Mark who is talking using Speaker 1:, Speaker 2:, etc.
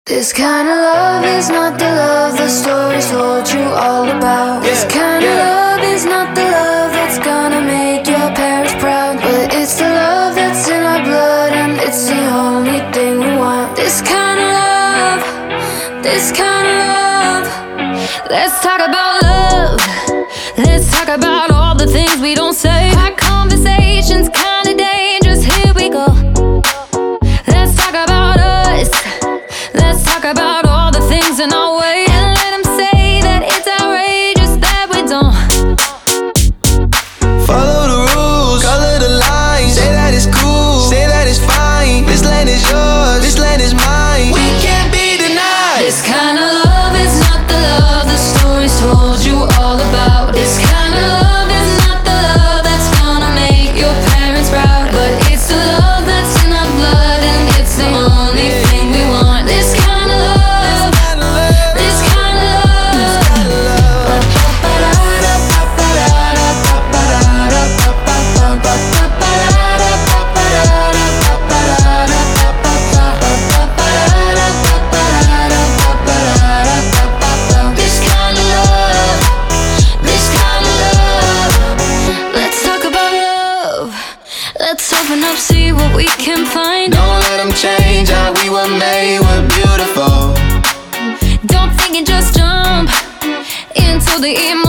Speaker 1: This kind of love is not the love the stories told you all about. This kind of love is not the love that's gonna make your parents proud. But it's the love that's in our blood, and it's the only thing we want. This kind of love, this kind of love. Let's talk about love. Let's talk about all the things we don't say. Our conversation's kinda dangerous, here we go. Let's talk about us. Let's talk about all the things in our way, and let them say that it's outrageous that we don't
Speaker 2: follow the rules, color the lines, say that it's cool, say that it's fine. This land is yours, this land is mine. We can't be denied.
Speaker 1: This kind of love is not the love the stories told you all about. This kind of love is not the love that's gonna make your parents proud. But it's the love that's in our blood, and it's the only thing we want. This kind of love, this kind of love. This kind of love, this kind of love. Let's talk about love. Let's open up, see what we can find.
Speaker 2: Don't let them change how we were made, we're beautiful.
Speaker 1: Don't think and just jump into the emotion.